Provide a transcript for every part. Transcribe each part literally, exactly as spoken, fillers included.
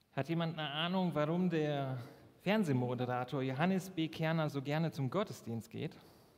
Hat jemand eine Ahnung, warum der Fernsehmoderator Johannes B. Kerner so gerne zum Gottesdienst geht?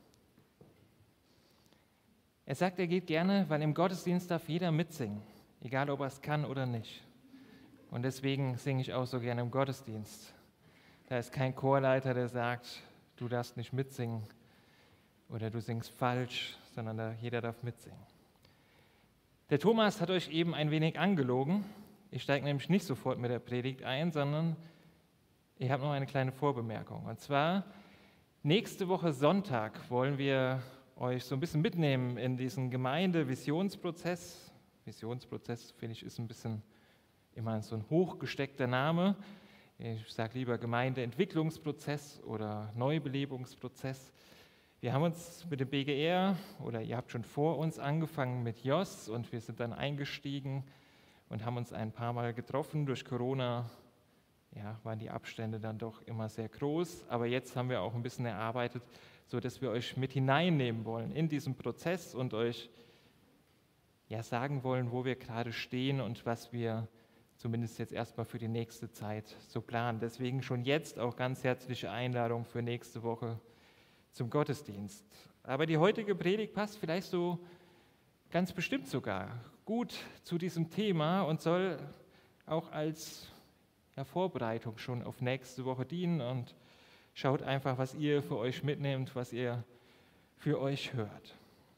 Er sagt, er geht gerne, weil im Gottesdienst darf jeder mitsingen, egal ob er es kann oder nicht. Und deswegen singe ich auch so gerne im Gottesdienst. Da ist kein Chorleiter, der sagt, du darfst nicht mitsingen oder du singst falsch, sondern da jeder darf mitsingen. Der Thomas hat euch eben ein wenig angelogen. Ich steige nämlich nicht sofort mit der Predigt ein, sondern ich habe noch eine kleine Vorbemerkung. Und zwar, nächste Woche Sonntag wollen wir euch so ein bisschen mitnehmen in diesen Gemeinde-Visionsprozess. Visionsprozess, finde ich, ist ein bisschen immer so ein hochgesteckter Name. Ich sage lieber Gemeindeentwicklungsprozess oder Neubelebungsprozess. Wir haben uns mit dem B G R, oder ihr habt schon vor uns angefangen mit J O S, und wir sind dann eingestiegen und haben uns ein paar Mal getroffen. Durch Corona ja, waren die Abstände dann doch immer sehr groß, aber jetzt haben wir auch ein bisschen erarbeitet, sodass wir euch mit hineinnehmen wollen in diesen Prozess und euch ja, sagen wollen, wo wir gerade stehen und was wir zumindest jetzt erstmal für die nächste Zeit so planen. Deswegen schon jetzt auch ganz herzliche Einladung für nächste Woche zum Gottesdienst. Aber die heutige Predigt passt vielleicht so ganz bestimmt sogar gut zu diesem Thema und soll auch als ja, Vorbereitung schon auf nächste Woche dienen. Und schaut einfach, was ihr für euch mitnehmt, was ihr für euch hört.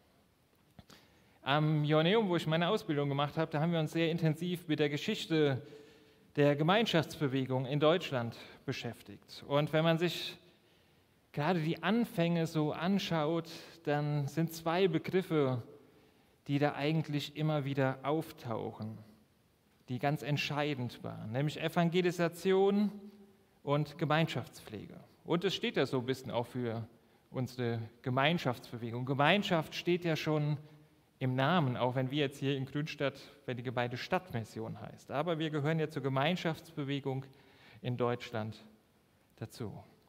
Am Joanneum, wo ich meine Ausbildung gemacht habe, da haben wir uns sehr intensiv mit der Geschichte der Gemeinschaftsbewegung in Deutschland beschäftigt. Und wenn man sich gerade die Anfänge so anschaut, dann sind zwei Begriffe, die da eigentlich immer wieder auftauchen, die ganz entscheidend waren, nämlich Evangelisation und Gemeinschaftspflege. Und es steht ja so ein bisschen auch für unsere Gemeinschaftsbewegung. Gemeinschaft steht ja schon im Namen, auch wenn wir jetzt hier in Grünstadt, wenn die Gemeinde Stadtmission heißt. Aber wir gehören ja zur Gemeinschaftsbewegung in Deutschland dazu.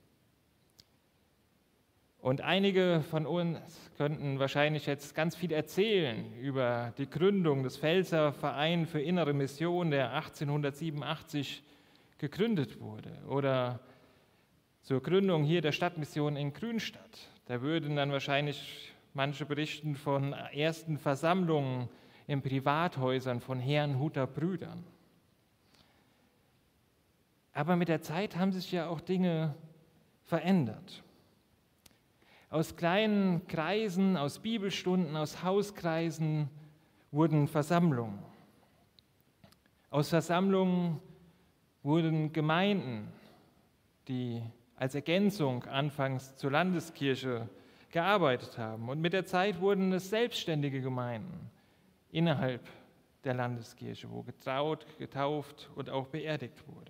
Und einige von uns könnten wahrscheinlich jetzt ganz viel erzählen über die Gründung des Pfälzer Verein für innere Mission, der achtzehnhundertsiebenundachtzig gegründet wurde, oder zur Gründung hier der Stadtmission in Grünstadt. Da würden dann wahrscheinlich manche berichten von ersten Versammlungen in Privathäusern von Herrnhuter Brüdern. Aber mit der Zeit haben sich ja auch Dinge verändert. Aus kleinen Kreisen, aus Bibelstunden, aus Hauskreisen wurden Versammlungen. Aus Versammlungen wurden Gemeinden, die als Ergänzung anfangs zur Landeskirche gearbeitet haben. Und mit der Zeit wurden es selbstständige Gemeinden innerhalb der Landeskirche, wo getraut, getauft und auch beerdigt wurde.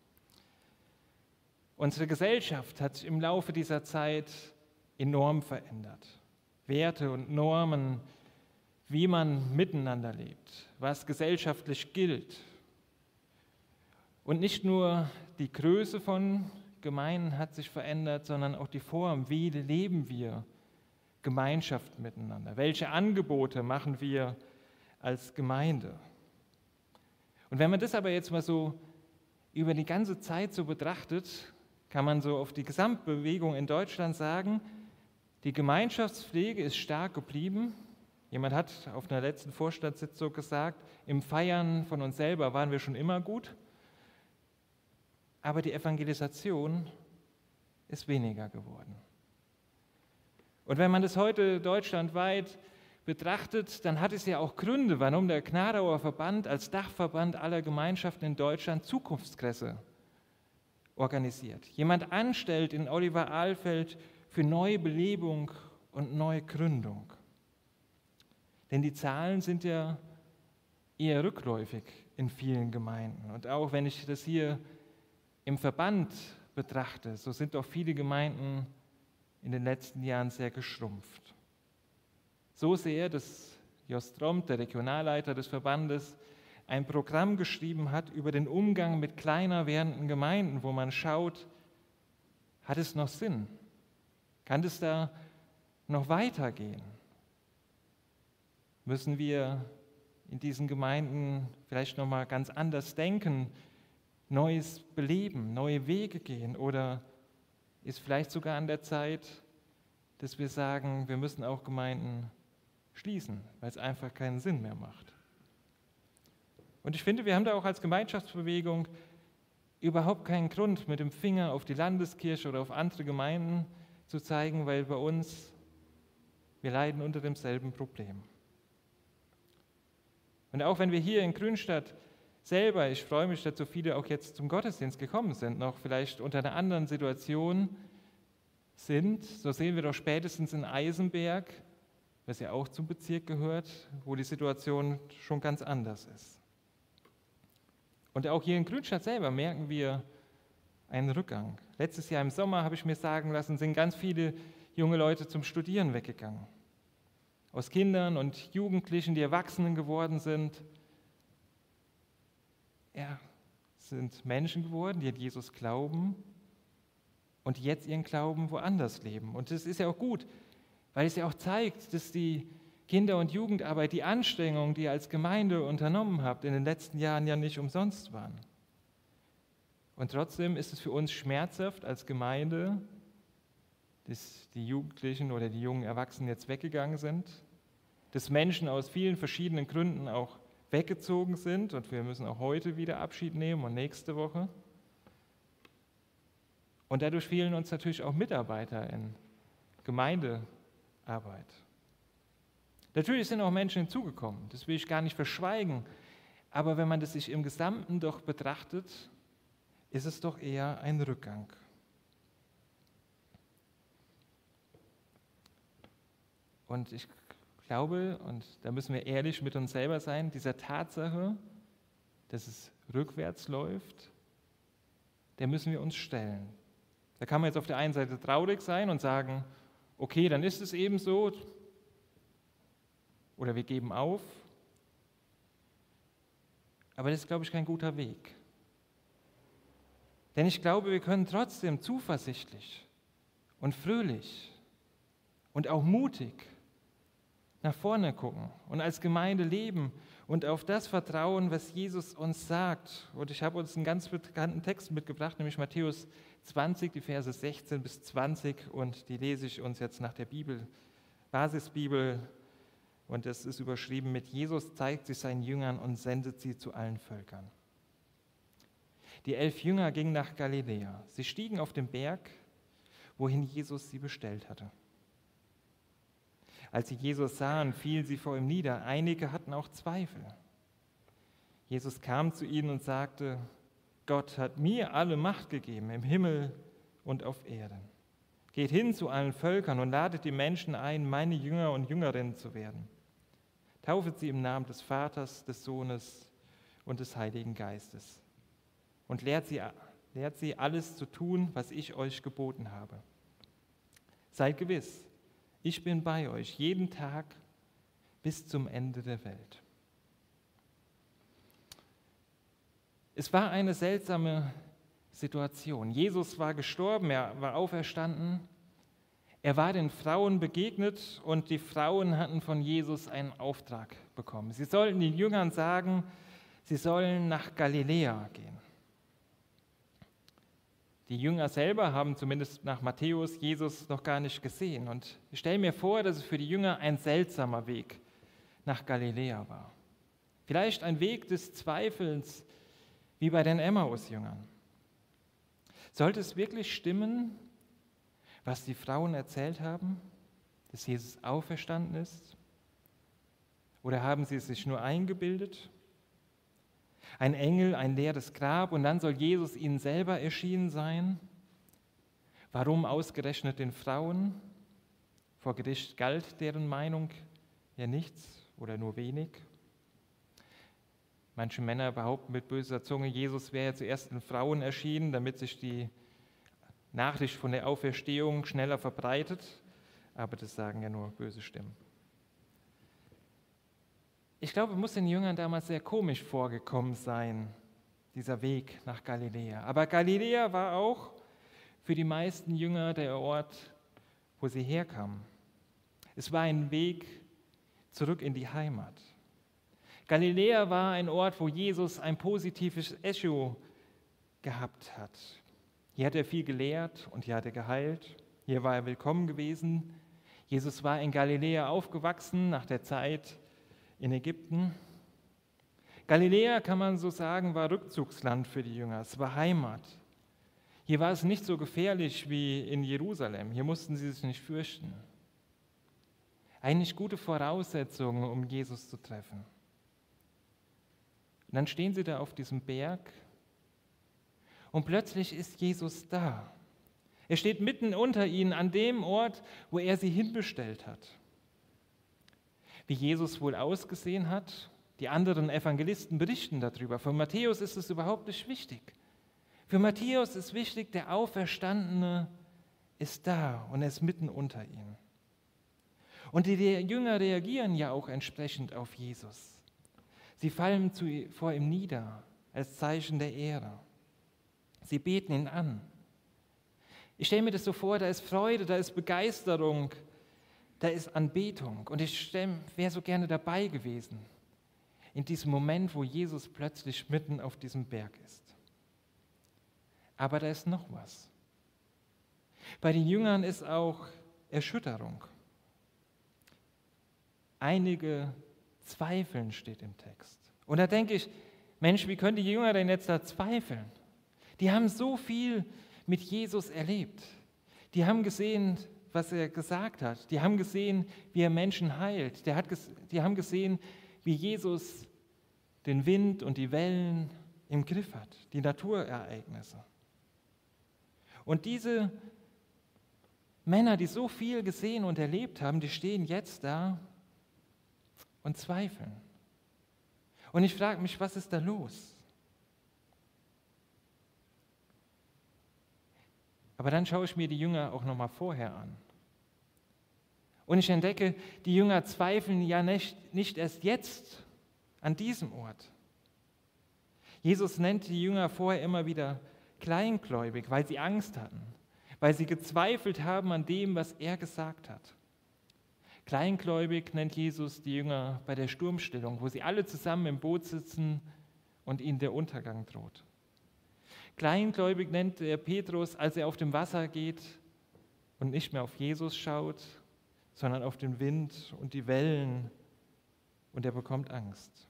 Unsere Gesellschaft hat sich im Laufe dieser Zeit enorm verändert. Werte und Normen, wie man miteinander lebt, was gesellschaftlich gilt. Und nicht nur die Größe von Gemeinden hat sich verändert, sondern auch die Form, wie leben wir Gemeinschaft miteinander? Welche Angebote machen wir als Gemeinde? Und wenn man das aber jetzt mal so über die ganze Zeit so betrachtet, kann man so auf die Gesamtbewegung in Deutschland sagen, die Gemeinschaftspflege ist stark geblieben. Jemand hat auf einer letzten Vorstandssitzung gesagt, im Feiern von uns selber waren wir schon immer gut, aber die Evangelisation ist weniger geworden. Und wenn man das heute deutschlandweit betrachtet, dann hat es ja auch Gründe, warum der Gnadauer Verband als Dachverband aller Gemeinschaften in Deutschland Zukunftskresse organisiert. Jemand anstellt in Oliver Ahlfeld für Neubelebung und Neugründung. Denn die Zahlen sind ja eher rückläufig in vielen Gemeinden. Und auch wenn ich das hier im Verband betrachte, so sind auch viele Gemeinden in den letzten Jahren sehr geschrumpft. So sehr, dass Jos Tromp, der Regionalleiter des Verbandes, ein Programm geschrieben hat über den Umgang mit kleiner werdenden Gemeinden, wo man schaut, hat es noch Sinn? Kann es da noch weitergehen? Müssen wir in diesen Gemeinden vielleicht noch mal ganz anders denken, Neues beleben, neue Wege gehen? Oder ist vielleicht sogar an der Zeit, dass wir sagen, wir müssen auch Gemeinden schließen, weil es einfach keinen Sinn mehr macht? Und ich finde, wir haben da auch als Gemeinschaftsbewegung überhaupt keinen Grund, mit dem Finger auf die Landeskirche oder auf andere Gemeinden zu zeigen, weil bei uns, wir leiden unter demselben Problem. Und auch wenn wir hier in Grünstadt selber, ich freue mich, dass so viele auch jetzt zum Gottesdienst gekommen sind, noch vielleicht unter einer anderen Situation sind, so sehen wir doch spätestens in Eisenberg, was ja auch zum Bezirk gehört, wo die Situation schon ganz anders ist. Und auch hier in Grünstadt selber merken wir einen Rückgang. Letztes Jahr im Sommer, habe ich mir sagen lassen, sind ganz viele junge Leute zum Studieren weggegangen. Aus Kindern und Jugendlichen, die Erwachsenen geworden sind, ja, sind Menschen geworden, die an Jesus glauben und jetzt ihren Glauben woanders leben. Und das ist ja auch gut, weil es ja auch zeigt, dass die Kinder- und Jugendarbeit, die Anstrengungen, die ihr als Gemeinde unternommen habt, in den letzten Jahren ja nicht umsonst waren. Und trotzdem ist es für uns schmerzhaft als Gemeinde, dass die Jugendlichen oder die jungen Erwachsenen jetzt weggegangen sind, dass Menschen aus vielen verschiedenen Gründen auch weggezogen sind und wir müssen auch heute wieder Abschied nehmen und nächste Woche. Und dadurch fehlen uns natürlich auch Mitarbeiter in Gemeindearbeit. Natürlich sind auch Menschen hinzugekommen, das will ich gar nicht verschweigen, aber wenn man das sich im Gesamten doch betrachtet, ist es doch eher ein Rückgang. Und ich glaube, und da müssen wir ehrlich mit uns selber sein, dieser Tatsache, dass es rückwärts läuft, der müssen wir uns stellen. Da kann man jetzt auf der einen Seite traurig sein und sagen, okay, dann ist es eben so, oder wir geben auf. Aber das ist, glaube ich, kein guter Weg. Denn ich glaube, wir können trotzdem zuversichtlich und fröhlich und auch mutig nach vorne gucken und als Gemeinde leben und auf das vertrauen, was Jesus uns sagt. Und ich habe uns einen ganz bekannten Text mitgebracht, nämlich Matthäus zwanzig, die Verse sechzehn bis zwanzig, und die lese ich uns jetzt nach der Bibel, Basisbibel. Und es ist überschrieben mit: Jesus zeigt sich seinen Jüngern und sendet sie zu allen Völkern. Die elf Jünger gingen nach Galiläa. Sie stiegen auf den Berg, wohin Jesus sie bestellt hatte. Als sie Jesus sahen, fielen sie vor ihm nieder. Einige hatten auch Zweifel. Jesus kam zu ihnen und sagte: Gott hat mir alle Macht gegeben, im Himmel und auf Erden. Geht hin zu allen Völkern und ladet die Menschen ein, meine Jünger und Jüngerinnen zu werden. Taufet sie im Namen des Vaters, des Sohnes und des Heiligen Geistes. Und lehrt sie, lehrt sie alles zu tun, was ich euch geboten habe. Seid gewiss, ich bin bei euch jeden Tag bis zum Ende der Welt. Es war eine seltsame Situation. Jesus war gestorben, er war auferstanden. Er war den Frauen begegnet und die Frauen hatten von Jesus einen Auftrag bekommen. Sie sollten den Jüngern sagen, sie sollen nach Galiläa gehen. Die Jünger selber haben zumindest nach Matthäus Jesus noch gar nicht gesehen. Und ich stelle mir vor, dass es für die Jünger ein seltsamer Weg nach Galiläa war. Vielleicht ein Weg des Zweifelns, wie bei den Emmaus-Jüngern. Sollte es wirklich stimmen, was die Frauen erzählt haben, dass Jesus auferstanden ist? Oder haben sie es sich nur eingebildet? Ein Engel, ein leeres Grab und dann soll Jesus ihnen selber erschienen sein? Warum ausgerechnet den Frauen? Vor Gericht galt deren Meinung ja nichts oder nur wenig. Manche Männer behaupten mit böser Zunge, Jesus wäre ja zuerst den Frauen erschienen, damit sich die Nachricht von der Auferstehung schneller verbreitet. Aber das sagen ja nur böse Stimmen. Ich glaube, es muss den Jüngern damals sehr komisch vorgekommen sein, dieser Weg nach Galiläa. Aber Galiläa war auch für die meisten Jünger der Ort, wo sie herkamen. Es war ein Weg zurück in die Heimat. Galiläa war ein Ort, wo Jesus ein positives Echo gehabt hat. Hier hat er viel gelehrt und hier hat er geheilt. Hier war er willkommen gewesen. Jesus war in Galiläa aufgewachsen nach der Zeit in Ägypten. Galiläa, kann man so sagen, war Rückzugsland für die Jünger. Es war Heimat. Hier war es nicht so gefährlich wie in Jerusalem. Hier mussten sie sich nicht fürchten. Eigentlich gute Voraussetzungen, um Jesus zu treffen. Und dann stehen sie da auf diesem Berg und plötzlich ist Jesus da. Er steht mitten unter ihnen an dem Ort, wo er sie hinbestellt hat. Wie Jesus wohl ausgesehen hat, die anderen Evangelisten berichten darüber. Für Matthäus ist es überhaupt nicht wichtig. Für Matthäus ist wichtig, der Auferstandene ist da und er ist mitten unter ihnen. Und die Jünger reagieren ja auch entsprechend auf Jesus. Sie fallen zu, vor ihm nieder als Zeichen der Ehre. Sie beten ihn an. Ich stelle mir das so vor, da ist Freude, da ist Begeisterung, da ist Anbetung. Und ich wäre so gerne dabei gewesen, in diesem Moment, wo Jesus plötzlich mitten auf diesem Berg ist. Aber da ist noch was. Bei den Jüngern ist auch Erschütterung. Einige zweifeln, steht im Text. Und da denke ich, Mensch, wie können die Jünger denn jetzt da zweifeln? Die haben so viel mit Jesus erlebt. Die haben gesehen, was er gesagt hat. Die haben gesehen, wie er Menschen heilt. Der hat, die haben gesehen, wie Jesus den Wind und die Wellen im Griff hat, die Naturereignisse. Und diese Männer, die so viel gesehen und erlebt haben, die stehen jetzt da und zweifeln. Und ich frage mich, was ist da los? Aber dann schaue ich mir die Jünger auch noch mal vorher an. Und ich entdecke, die Jünger zweifeln ja nicht, nicht erst jetzt an diesem Ort. Jesus nennt die Jünger vorher immer wieder kleingläubig, weil sie Angst hatten, weil sie gezweifelt haben an dem, was er gesagt hat. Kleingläubig nennt Jesus die Jünger bei der Sturmstillung, wo sie alle zusammen im Boot sitzen und ihnen der Untergang droht. Kleingläubig nennt er Petrus, als er auf dem Wasser geht und nicht mehr auf Jesus schaut, sondern auf den Wind und die Wellen und er bekommt Angst.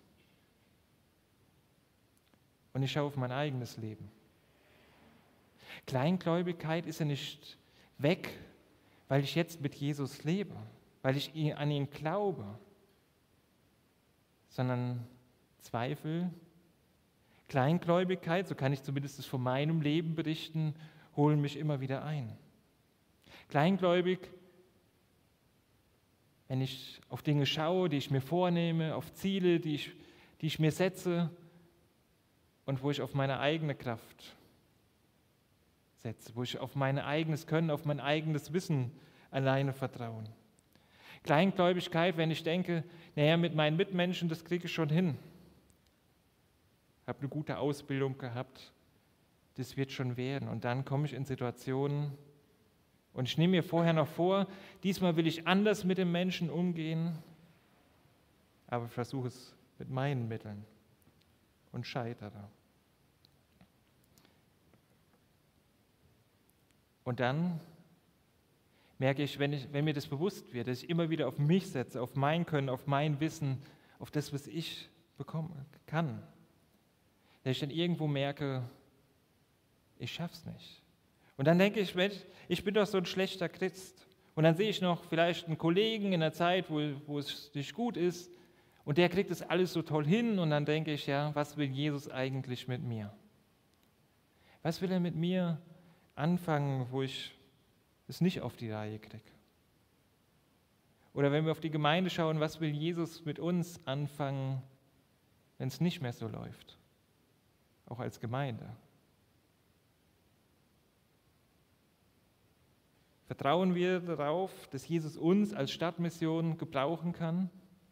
Und ich schaue auf mein eigenes Leben. Kleingläubigkeit ist ja nicht weg, weil ich jetzt mit Jesus lebe, weil ich an ihn glaube, sondern Zweifel, Kleingläubigkeit, so kann ich zumindest von meinem Leben berichten, holen mich immer wieder ein. Kleingläubig, wenn ich auf Dinge schaue, die ich mir vornehme, auf Ziele, die ich, die ich mir setze und wo ich auf meine eigene Kraft setze, wo ich auf mein eigenes Können, auf mein eigenes Wissen alleine vertraue. Kleingläubigkeit, wenn ich denke, naja, mit meinen Mitmenschen, das kriege ich schon hin. Ich habe eine gute Ausbildung gehabt, das wird schon werden. Und dann komme ich in Situationen und ich nehme mir vorher noch vor, diesmal will ich anders mit den Menschen umgehen, aber ich versuche es mit meinen Mitteln und scheitere. Und dann merke ich, wenn, ich, wenn mir das bewusst wird, dass ich immer wieder auf mich setze, auf mein Können, auf mein Wissen, auf das, was ich bekommen kann, dass ich dann irgendwo merke, ich schaff's nicht. Und dann denke ich, Mensch, ich bin doch so ein schlechter Christ. Und dann sehe ich noch vielleicht einen Kollegen in der Zeit, wo, wo es nicht gut ist, und der kriegt das alles so toll hin, und dann denke ich, ja, was will Jesus eigentlich mit mir? Was will er mit mir anfangen, wo ich es nicht auf die Reihe kriege? Oder wenn wir auf die Gemeinde schauen, was will Jesus mit uns anfangen, wenn es nicht mehr so läuft? Auch als Gemeinde. Vertrauen wir darauf, dass Jesus uns als Stadtmission gebrauchen kann?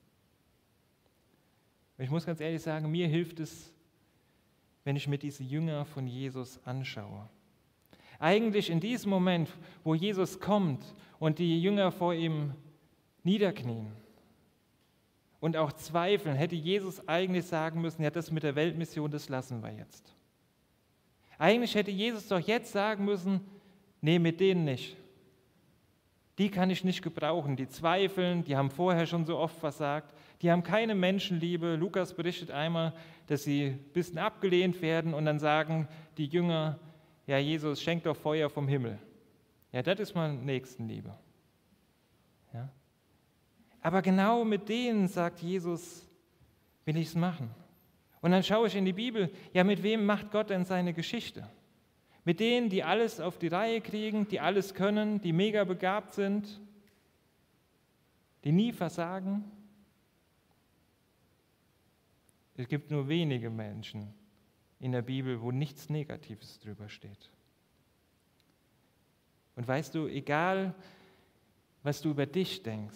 Ich muss ganz ehrlich sagen, mir hilft es, wenn ich mir diese Jünger von Jesus anschaue. Eigentlich in diesem Moment, wo Jesus kommt und die Jünger vor ihm niederknien und auch zweifeln, hätte Jesus eigentlich sagen müssen, ja, das mit der Weltmission, das lassen wir jetzt. Eigentlich hätte Jesus doch jetzt sagen müssen, nee, mit denen nicht. Die kann ich nicht gebrauchen, die zweifeln, die haben vorher schon so oft versagt, die haben keine Menschenliebe. Lukas berichtet einmal, dass sie ein bisschen abgelehnt werden und dann sagen die Jünger, ja Jesus, schenk doch Feuer vom Himmel. Ja, das ist mal Nächstenliebe. Ja? Aber genau mit denen, sagt Jesus, will ich es machen. Und dann schaue ich in die Bibel, ja, mit wem macht Gott denn seine Geschichte? Mit denen, die alles auf die Reihe kriegen, die alles können, die mega begabt sind, die nie versagen? Es gibt nur wenige Menschen in der Bibel, wo nichts Negatives drüber steht. Und weißt du, egal, was du über dich denkst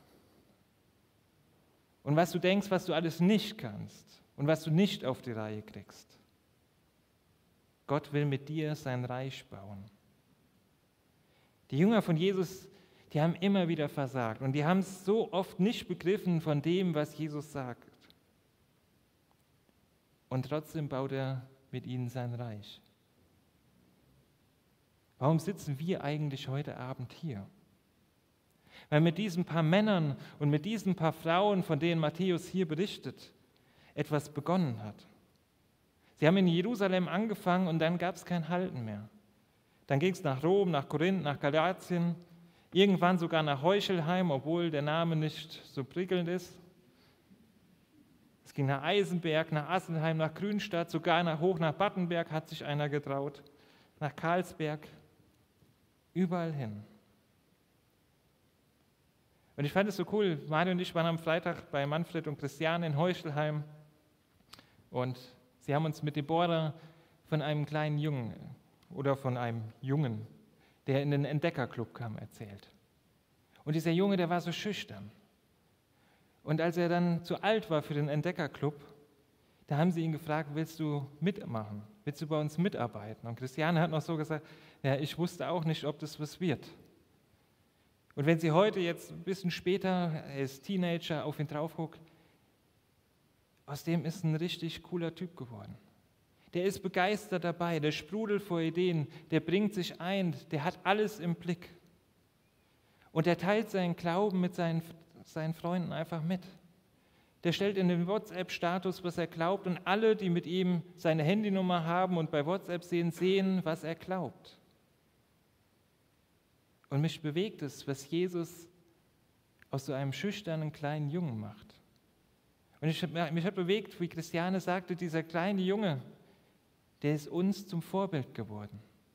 und was du denkst, was du alles nicht kannst und was du nicht auf die Reihe kriegst, Gott will mit dir sein Reich bauen. Die Jünger von Jesus, die haben immer wieder versagt und die haben es so oft nicht begriffen von dem, was Jesus sagt. Und trotzdem baut er mit ihnen sein Reich. Warum sitzen wir eigentlich heute Abend hier? Weil mit diesen paar Männern und mit diesen paar Frauen, von denen Matthäus hier berichtet, etwas begonnen hat. Sie haben in Jerusalem angefangen und dann gab es kein Halten mehr. Dann ging es nach Rom, nach Korinth, nach Galatien, irgendwann sogar nach Heuchelheim, obwohl der Name nicht so prickelnd ist. Es ging nach Eisenberg, nach Asselheim, nach Grünstadt, sogar nach, hoch nach Battenberg hat sich einer getraut, nach Karlsberg, überall hin. Und ich fand es so cool, Mario und ich waren am Freitag bei Manfred und Christiane in Heuchelheim und sie haben uns mit Deborah von einem kleinen Jungen oder von einem Jungen, der in den Entdeckerclub kam, erzählt. Und dieser Junge, der war so schüchtern. Und als er dann zu alt war für den Entdeckerclub, da haben sie ihn gefragt, willst du mitmachen? Willst du bei uns mitarbeiten? Und Christiane hat noch so gesagt, ja, ich wusste auch nicht, ob das was wird. Und wenn sie heute jetzt ein bisschen später, er ist Teenager, auf ihn drauf guckt, aus dem ist ein richtig cooler Typ geworden. Der ist begeistert dabei, der sprudelt vor Ideen, der bringt sich ein, der hat alles im Blick. Und der teilt seinen Glauben mit seinen, seinen Freunden einfach mit. Der stellt in den WhatsApp-Status, was er glaubt, und alle, die mit ihm seine Handynummer haben und bei WhatsApp sehen, sehen, was er glaubt. Und mich bewegt es, was Jesus aus so einem schüchternen kleinen Jungen macht. Und ich, mich hat bewegt, wie Christiane sagte, dieser kleine Junge, der ist uns zum Vorbild geworden.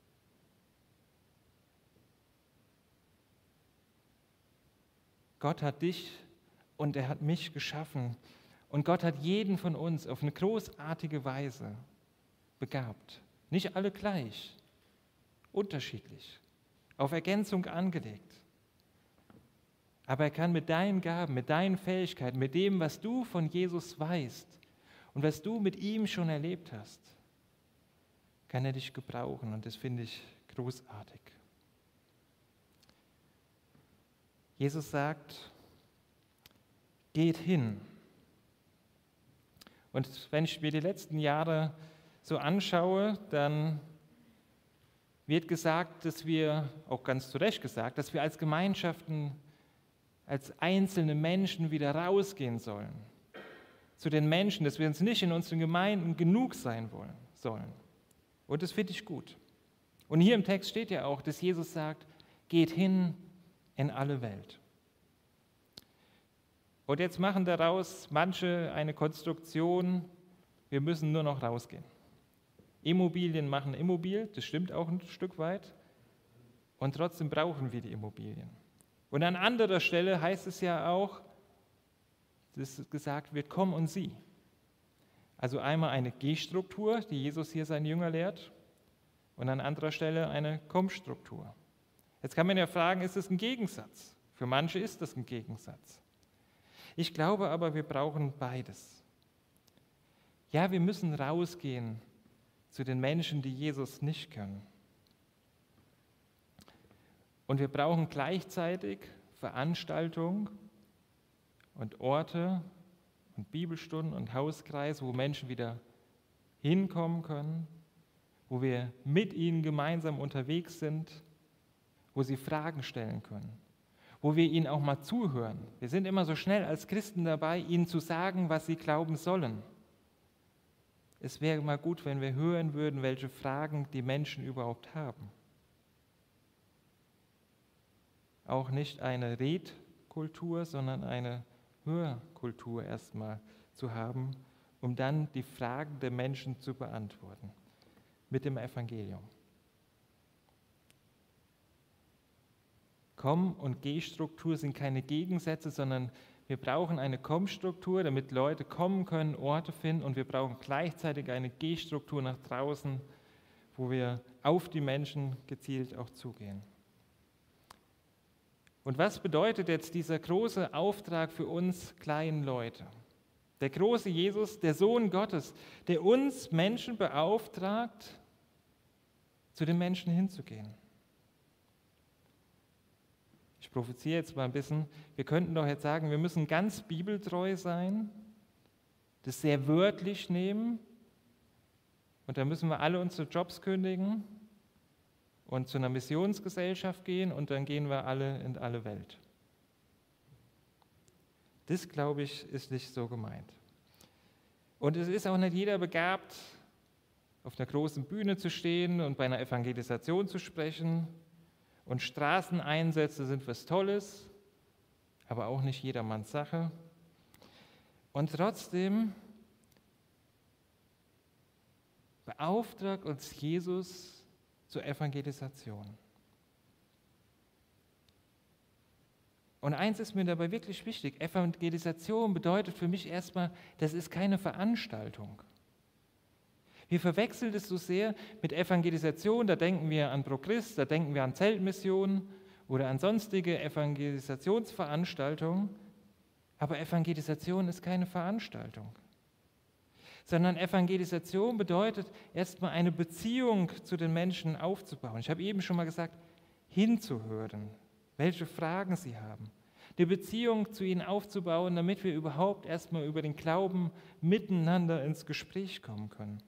Gott hat dich und er hat mich geschaffen. Und Gott hat jeden von uns auf eine großartige Weise begabt. Nicht alle gleich, unterschiedlich, auf Ergänzung angelegt. Aber er kann mit deinen Gaben, mit deinen Fähigkeiten, mit dem, was du von Jesus weißt und was du mit ihm schon erlebt hast, kann er dich gebrauchen. Und das finde ich großartig. Jesus sagt, geht hin. Und wenn ich mir die letzten Jahre so anschaue, dann wird gesagt, dass wir, auch ganz zu Recht gesagt, dass wir als Gemeinschaften, als einzelne Menschen wieder rausgehen sollen. Zu den Menschen, dass wir uns nicht in unseren Gemeinden genug sein wollen, sollen. Und das finde ich gut. Und hier im Text steht ja auch, dass Jesus sagt, geht hin in alle Welt. Und jetzt machen daraus manche eine Konstruktion, wir müssen nur noch rausgehen. Immobilien machen immobil, das stimmt auch ein Stück weit. Und trotzdem brauchen wir die Immobilien. Und an anderer Stelle heißt es ja auch, dass gesagt wird, komm und sieh. Also einmal eine Geh-Struktur, die Jesus hier seinen Jünger lehrt, und an anderer Stelle eine Komm-Struktur. Jetzt kann man ja fragen, ist das ein Gegensatz? Für manche ist das ein Gegensatz. Ich glaube aber, wir brauchen beides. Ja, wir müssen rausgehen zu den Menschen, die Jesus nicht können. Und wir brauchen gleichzeitig Veranstaltungen und Orte und Bibelstunden und Hauskreise, wo Menschen wieder hinkommen können, wo wir mit ihnen gemeinsam unterwegs sind, wo sie Fragen stellen können, wo wir ihnen auch mal zuhören. Wir sind immer so schnell als Christen dabei, ihnen zu sagen, was sie glauben sollen. Es wäre mal gut, wenn wir hören würden, welche Fragen die Menschen überhaupt haben. Auch nicht eine Redkultur, sondern eine Hörkultur erstmal zu haben, um dann die Fragen der Menschen zu beantworten mit dem Evangelium. Komm- und Geh-Struktur sind keine Gegensätze, sondern wir brauchen eine Komm-Struktur, damit Leute kommen können, Orte finden, und wir brauchen gleichzeitig eine Geh-Struktur nach draußen, wo wir auf die Menschen gezielt auch zugehen. Und was bedeutet jetzt dieser große Auftrag für uns kleinen Leute? Der große Jesus, der Sohn Gottes, der uns Menschen beauftragt, zu den Menschen hinzugehen. Ich provoziere jetzt mal ein bisschen. Wir könnten doch jetzt sagen, wir müssen ganz bibeltreu sein, das sehr wörtlich nehmen, und dann müssen wir alle unsere Jobs kündigen und zu einer Missionsgesellschaft gehen, und dann gehen wir alle in alle Welt. Das, glaube ich, ist nicht so gemeint. Und es ist auch nicht jeder begabt, auf einer großen Bühne zu stehen und bei einer Evangelisation zu sprechen. Und Straßeneinsätze sind was Tolles, aber auch nicht jedermanns Sache. Und trotzdem beauftragt uns Jesus zur Evangelisation. Und eins ist mir dabei wirklich wichtig: Evangelisation bedeutet für mich erstmal, das ist keine Veranstaltung. Wir verwechseln es so sehr mit Evangelisation, da denken wir an ProChrist, da denken wir an Zeltmissionen oder an sonstige Evangelisationsveranstaltungen, aber Evangelisation ist keine Veranstaltung, sondern Evangelisation bedeutet erstmal eine Beziehung zu den Menschen aufzubauen. Ich habe eben schon mal gesagt, hinzuhören, welche Fragen sie haben, die Beziehung zu ihnen aufzubauen, damit wir überhaupt erstmal über den Glauben miteinander ins Gespräch kommen können.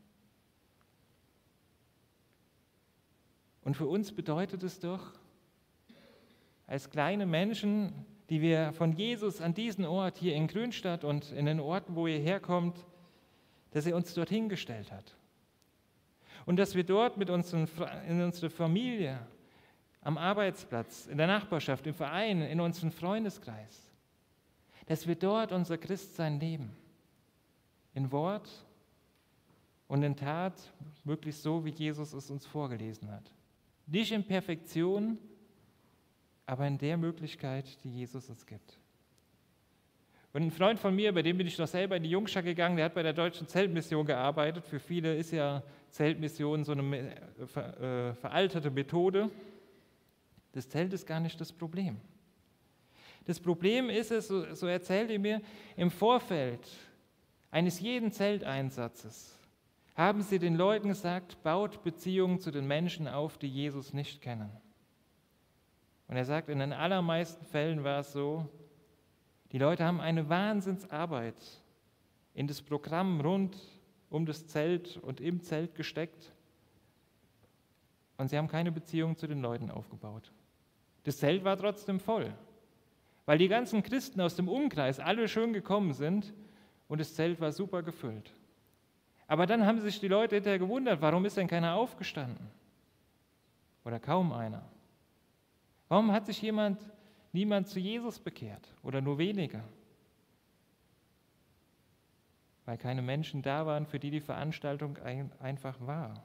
Und für uns bedeutet es doch, als kleine Menschen, die wir von Jesus an diesen Ort hier in Grünstadt und in den Orten, wo ihr herkommt, dass er uns dorthin gestellt hat. Und dass wir dort mit unseren, in unserer Familie, am Arbeitsplatz, in der Nachbarschaft, im Verein, in unserem Freundeskreis, dass wir dort unser Christsein leben. In Wort und in Tat, wirklich so, wie Jesus es uns vorgelesen hat. Nicht in Perfektion, aber in der Möglichkeit, die Jesus uns gibt. Und ein Freund von mir, bei dem bin ich noch selber in die Jungschar gegangen, der hat bei der Deutschen Zeltmission gearbeitet. Für viele ist ja Zeltmission so eine ver, äh, veraltete Methode. Das Zelt ist gar nicht das Problem. Das Problem ist es, so, so erzählt er mir, im Vorfeld eines jeden Zelteinsatzes haben sie den Leuten gesagt, baut Beziehungen zu den Menschen auf, die Jesus nicht kennen. Und er sagt, in den allermeisten Fällen war es so, die Leute haben eine Wahnsinnsarbeit in das Programm rund um das Zelt und im Zelt gesteckt, und sie haben keine Beziehung zu den Leuten aufgebaut. Das Zelt war trotzdem voll, weil die ganzen Christen aus dem Umkreis alle schön gekommen sind und das Zelt war super gefüllt. Aber dann haben sich die Leute hinterher gewundert, warum ist denn keiner aufgestanden? Oder kaum einer. Warum hat sich jemand, niemand zu Jesus bekehrt? Oder nur wenige? Weil keine Menschen da waren, für die die Veranstaltung ein, einfach war.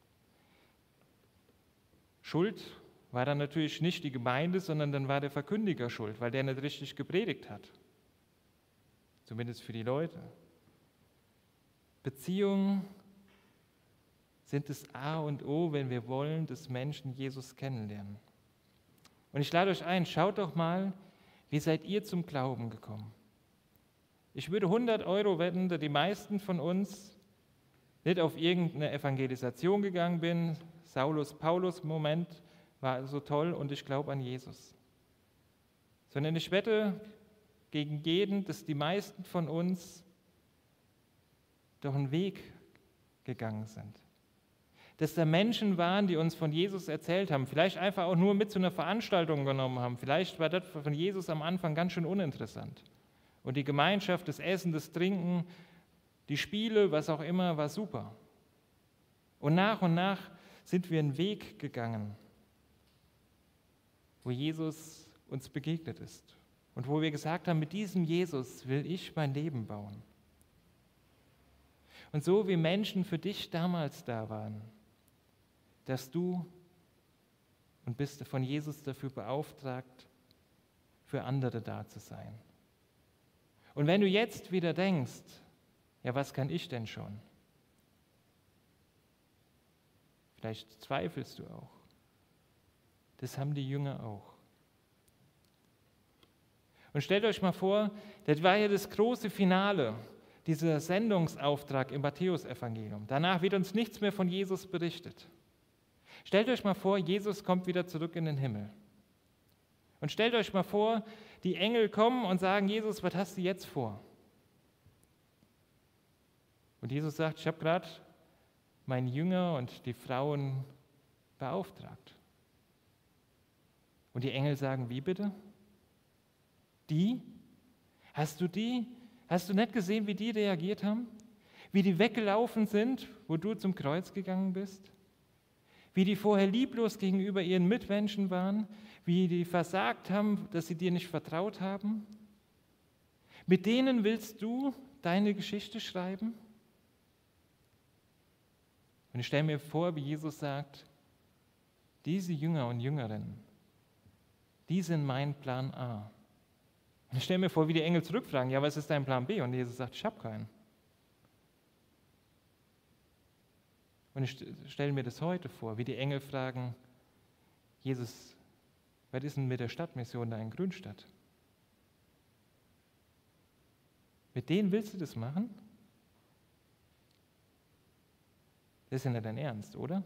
Schuld war dann natürlich nicht die Gemeinde, sondern dann war der Verkündiger schuld, weil der nicht richtig gepredigt hat. Zumindest für die Leute. Beziehungen sind das A und O, wenn wir wollen, dass Menschen Jesus kennenlernen. Und ich lade euch ein, schaut doch mal, wie seid ihr zum Glauben gekommen? Ich würde hundert Euro wetten, dass die meisten von uns nicht auf irgendeine Evangelisation gegangen bin. Saulus-Paulus-Moment war so toll und ich glaube an Jesus. Sondern ich wette gegen jeden, dass die meisten von uns doch einen Weg gegangen sind. dass da Menschen waren, die uns von Jesus erzählt haben, vielleicht einfach auch nur mit zu einer Veranstaltung genommen haben. Vielleicht war das von Jesus am Anfang ganz schön uninteressant. Und die Gemeinschaft, das Essen, das Trinken, die Spiele, was auch immer, war super. Und nach und nach sind wir einen Weg gegangen, wo Jesus uns begegnet ist und wo wir gesagt haben, mit diesem Jesus will ich mein Leben bauen. Und so wie Menschen für dich damals da waren, dass du und bist von Jesus dafür beauftragt, für andere da zu sein. Und wenn du jetzt wieder denkst, ja, was kann ich denn schon? Vielleicht zweifelst du auch. Das haben die Jünger auch. Und stellt euch mal vor, das war ja das große Finale, dieser Sendungsauftrag im Matthäusevangelium. Danach wird uns nichts mehr von Jesus berichtet. Stellt euch mal vor, Jesus kommt wieder zurück in den Himmel. Und stellt euch mal vor, die Engel kommen und sagen, Jesus, was hast du jetzt vor? Und Jesus sagt, ich habe gerade meinen Jünger und die Frauen beauftragt. Und die Engel sagen, wie bitte? Die? Hast du die? Hast du nicht gesehen, wie die reagiert haben? Wie die weggelaufen sind, wo du zum Kreuz gegangen bist? Wie die vorher lieblos gegenüber ihren Mitmenschen waren? Wie die versagt haben, dass sie dir nicht vertraut haben? Mit denen willst du deine Geschichte schreiben? Und ich stelle mir vor, wie Jesus sagt, diese Jünger und Jüngerinnen, die sind mein Plan A. Und ich stelle mir vor, wie die Engel zurückfragen, ja, was ist dein Plan B? Und Jesus sagt, ich habe keinen. Und ich stelle mir das heute vor, wie die Engel fragen, Jesus, was ist denn mit der Stadtmission da in Grünstadt? Mit denen willst du das machen? Das ist ja nicht dein Ernst, oder?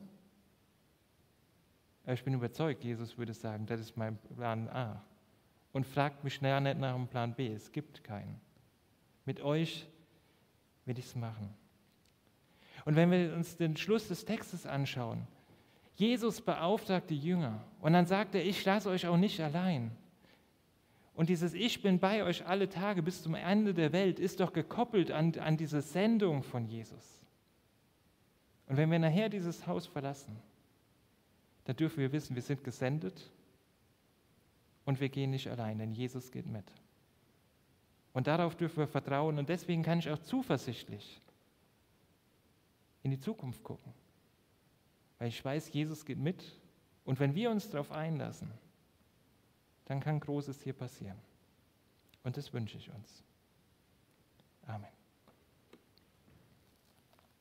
Aber ich bin überzeugt, Jesus würde sagen, das ist mein Plan A. Und fragt mich nachher nicht nach dem Plan B, es gibt keinen. Mit euch will ich es machen. Und wenn wir uns den Schluss des Textes anschauen, Jesus beauftragt die Jünger und dann sagt er, ich lasse euch auch nicht allein. Und dieses Ich bin bei euch alle Tage bis zum Ende der Welt ist doch gekoppelt an, an diese Sendung von Jesus. Und wenn wir nachher dieses Haus verlassen, dann dürfen wir wissen, wir sind gesendet und wir gehen nicht allein, denn Jesus geht mit. Und darauf dürfen wir vertrauen und deswegen kann ich auch zuversichtlich in die Zukunft gucken. Weil ich weiß, Jesus geht mit und wenn wir uns darauf einlassen, dann kann Großes hier passieren. Und das wünsche ich uns.